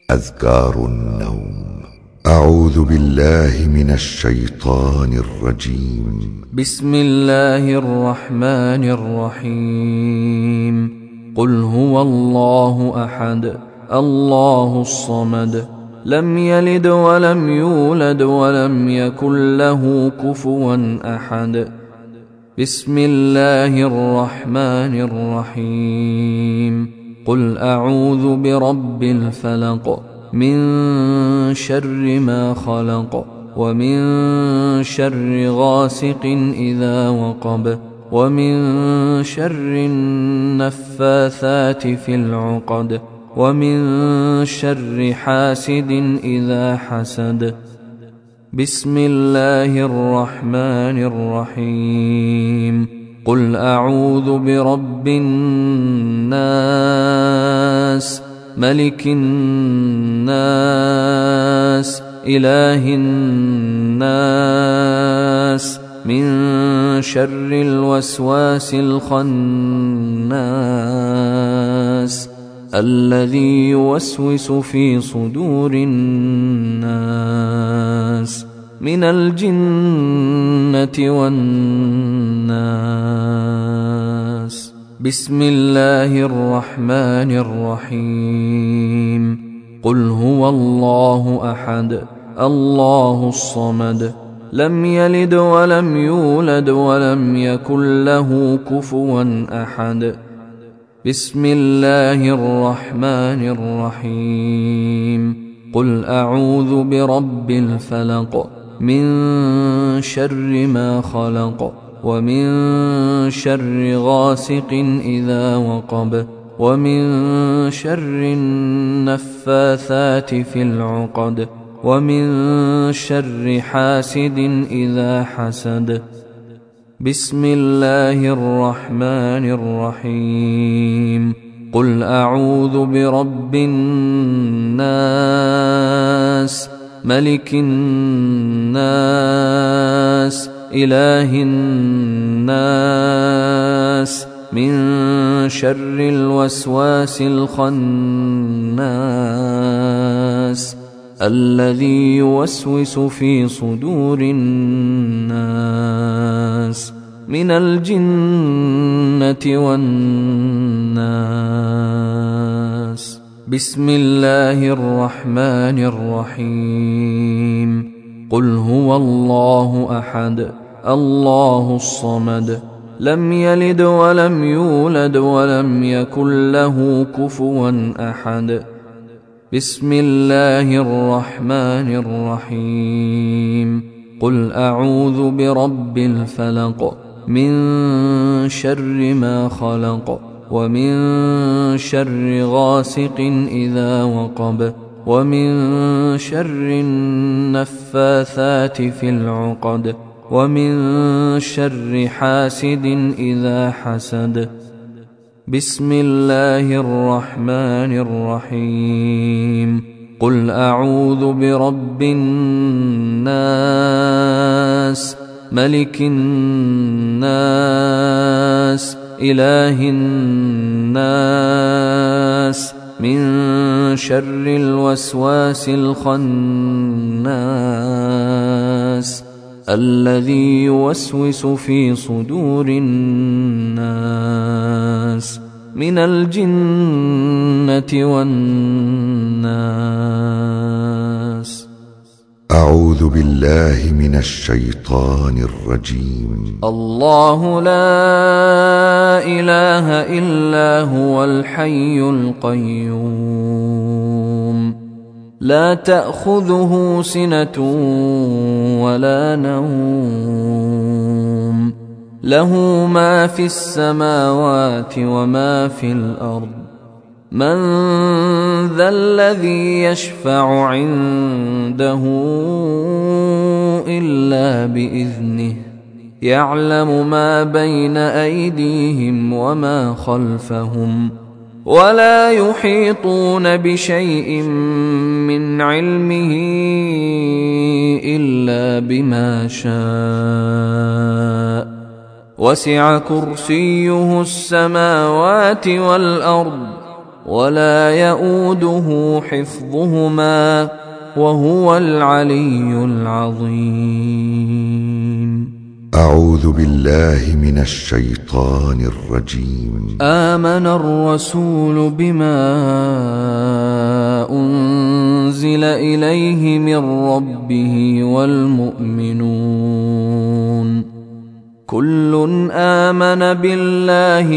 أذكار النوم. أعوذ بالله من الشيطان الرجيم. بسم الله الرحمن الرحيم. قل هو الله أحد الله الصمد لم يلد ولم يولد ولم يكن له كفوا أحد. بسم الله الرحمن الرحيم. قل أعوذ برب الفلق من شر ما خلق ومن شر غاسق إذا وقب ومن شر النفاثات في العقد ومن شر حاسد إذا حسد. بسم الله الرحمن الرحيم. قل أعوذ برب الناس ملك الناس إله الناس من شر الوسواس الخناس الذي يوسوس في صدور الناس من الجنة والناس. بسم الله الرحمن الرحيم. قل هو الله أحد الله الصمد لم يلد ولم يولد ولم يكن له كفوا أحد. بسم الله الرحمن الرحيم. قل أعوذ برب الفلق من شر ما خلق ومن شر غاسق إذا وقب ومن شر النفاثات في العقد ومن شر حاسد إذا حسد. بسم الله الرحمن الرحيم. قل أعوذ برب الناس ملك الناس إله الناس من شر الوسواس الخناس الذي يوسوس في صدور الناس من الجنة والناس. بسم الله الرحمن الرحيم. قل هو الله أحد الله الصمد لم يلد ولم يولد ولم يكن له كفوا أحد. بسم الله الرحمن الرحيم. قل أعوذ برب الفلق من شر ما خلق ومن شر غاسق إذا وقب ومن شر النفاثات في العقد ومن شر حاسد إذا حسد. بسم الله الرحمن الرحيم. قل أعوذ برب الناس ملك الناس إله الناس من شر الوسواس الخناس الذي يوسوس في صدور الناس من الجنة والناس. أعوذ بالله من الشيطان الرجيم. الله لا إله إلا هو الحي القيوم لا تأخذه سنة ولا نوم له ما في السماوات وما في الأرض. من ذا الذي يشفع عنده إلا بإذنه يعلم ما بين أيديهم وما خلفهم ولا يحيطون بشيء من علمه إلا بما شاء وسع كرسيه السماوات والأرض ولا يؤوده حفظهما وهو العلي العظيم. أعوذ بالله من الشيطان الرجيم. آمن الرسول بما أنزل إليه من ربه والمؤمنون كل آمن بالله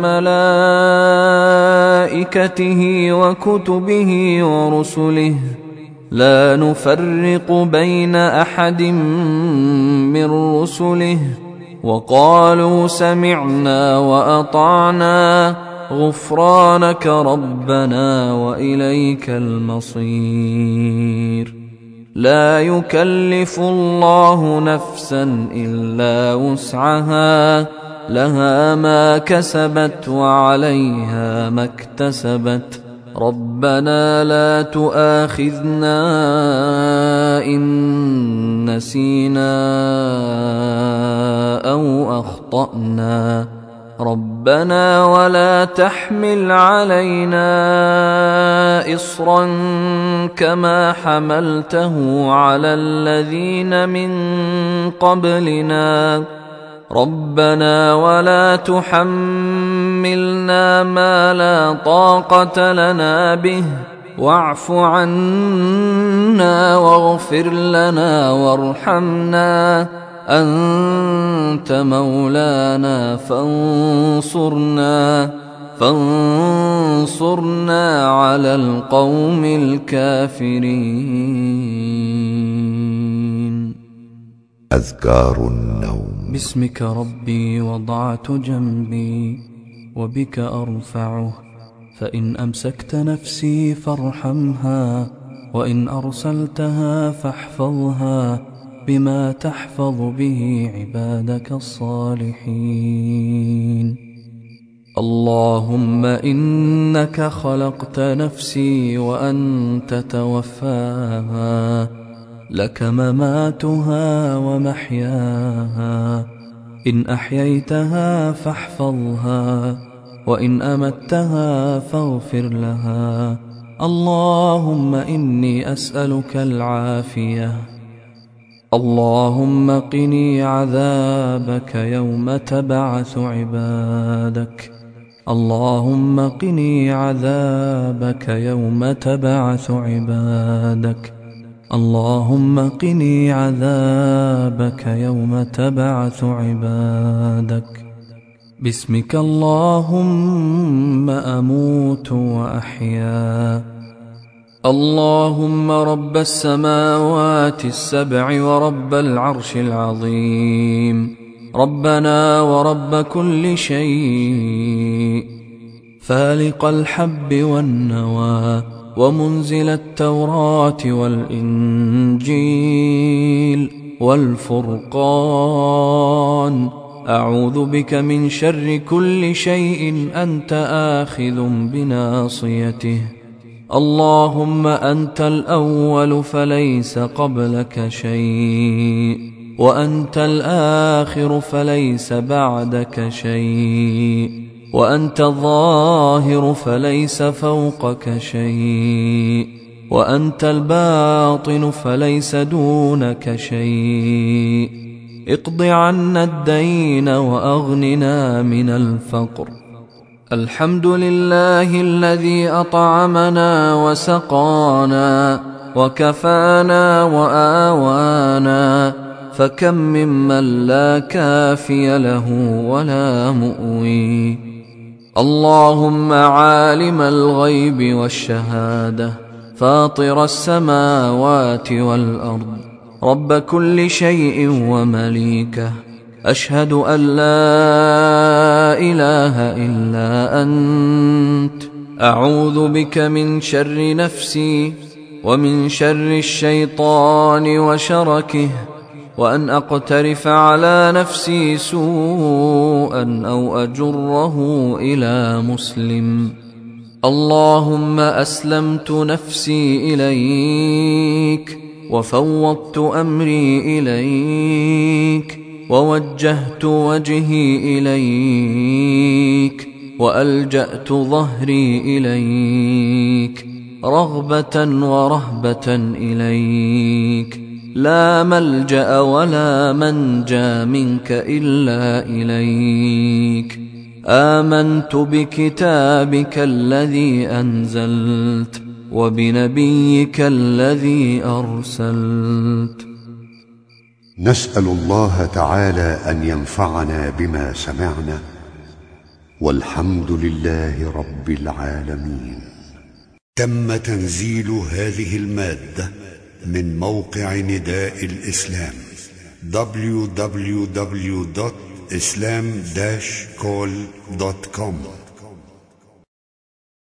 وملائكته وكتبه ورسله لا نفرق بين أحد من رسله وقالوا سمعنا وأطعنا غفرانك ربنا وإليك المصير. لا يكلف الله نفسا إلا وسعها لها ما كسبت وعليها ما اكتسبت ربنا لا تؤاخذنا إن نسينا أو أخطأنا ربنا ولا تحمل علينا إصرا كما حملته على الذين من قبلنا ربنا ولا تحملنا ما لا طاقة لنا به واعف عنا واغفر لنا وارحمنا أنت مولانا فانصرنا على القوم الكافرين. أذكار النوم. باسمك ربي وضعت جنبي وبك أرفعه فإن أمسكت نفسي فارحمها وإن أرسلتها فاحفظها بما تحفظ به عبادك الصالحين. اللهم إنك خلقت نفسي وأنت توفاها لك مماتها ومحياها إن أحييتها فاحفظها وإن أمتها فاغفر لها. اللهم إني أسألك العافية. اللهم قني عذابك يوم تبعث عبادك. اللهم قني عذابك يوم تبعث عبادك. اللهم قني عذابك يوم تبعث عبادك. باسمك اللهم أموت وأحيا. اللهم رب السماوات السبع ورب العرش العظيم ربنا ورب كل شيء فالق الحب والنوى ومنزل التوراة والإنجيل والفرقان أعوذ بك من شر كل شيء أنت آخذ بناصيته. اللهم أنت الأول فليس قبلك شيء وأنت الآخر فليس بعدك شيء وأنت الظاهر فليس فوقك شيء وأنت الباطن فليس دونك شيء. اقض عنا الدين وأغننا من الفقر. الحمد لله الذي أطعمنا وسقانا وكفانا وآوانا فكم ممن لا كافي له ولا مؤوي. اللهم عالم الغيب والشهادة فاطر السماوات والأرض رب كل شيء ومليكه أشهد أن لا إله إلا أنت أعوذ بك من شر نفسي ومن شر الشيطان وشركه وأن أقترف على نفسي سوءا أو أجره إلى مسلم. اللهم أسلمت نفسي إليك وفوضت أمري إليك ووجهت وجهي إليك وألجأت ظهري إليك رغبة ورهبة إليك، لا ملجأ ولا منجى منك إلا إليك. آمنت بكتابك الذي أنزلت وبنبيك الذي أرسلت. نسأل الله تعالى أن ينفعنا بما سمعنا، والحمد لله رب العالمين. تم تنزيل هذه المادة من موقع نداء الإسلام www.islam-call.com